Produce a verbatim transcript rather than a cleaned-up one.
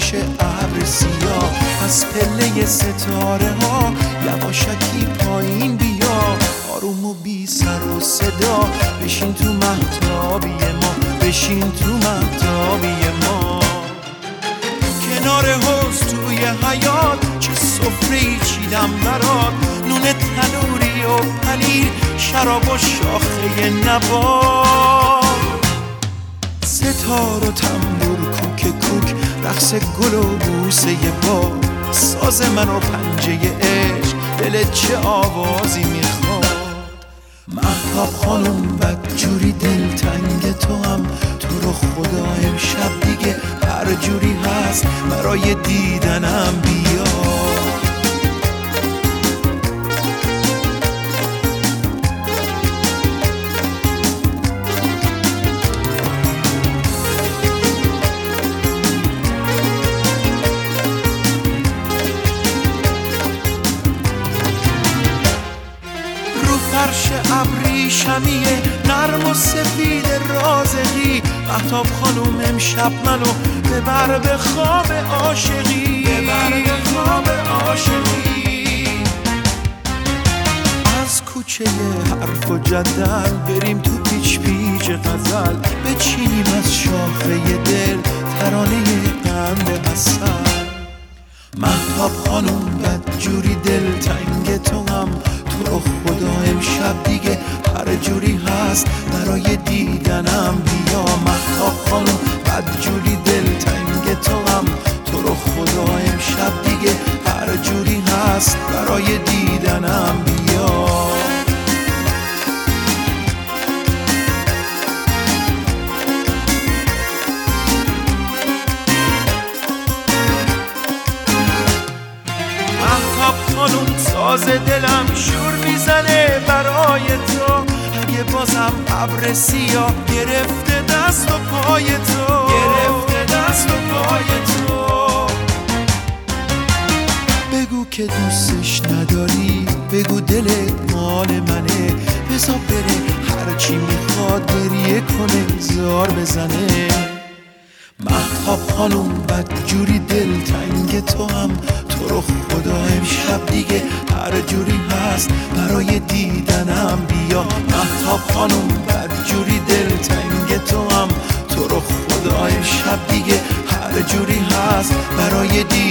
فرش ابر سیاه، از پله ستاره ها یواشکی پایین بیا، آروم و بی سر و صدا بشین تو مهتابی ما، بشین تو مهتابی ما. کنار حوض توی حیاط چه سفره‌ای چیدم برات، نون تنوری و پنیر، شراب و شاخه نبات، ستار و تنبور کوک کوک، رقص گل و بوسه با، ساز من و پنجه عشق، دلت چه آوازی میخواد. مهتاب خانم بدجوری دلتنگ تو هم، تو رو خدا امشب دیگه هر جوری هست برای دیدنم بیا. فرش ابریشمیه نرم و سفید رازقی، مهتاب خانوم امشب منو ببر به خواب عاشقی، ببر به خواب عاشقی. از کوچه حرف و جدل بریم تو پیچ پیچ غزل، بچینیم از شاخه دل ترانه قند عسل. مهتاب خانوم بدجوری دلتنگ تو هم، تو رو خدا امشب دیگه هر جوری هست برای دیدنم بیا. مهتاب خانوم بدجوری دلتنگ تو هم، تو رو خدا امشب دیگه هر جوری هست برای دیدنم بیا. خانوم ساز دلم شور میزنه برای تو، اگه بازم ابر سیاه گرفته دست و پای تو، گرفته دست و پای تو. بگو که دوستش نداری، بگو دلت مال منه، بذار بره هرچی میخواد گریه کنه زار بزنه. مهتاب خانوم بدجوری دلتنگ تو هم، تو رو خدا امشب دیگه هر جوری هست برای دیدنم بیا. مهتاب خانوم بدجوری دلتنگ تو هم، تو رو خدا امشب دیگه هر جوری هست برای دیدنم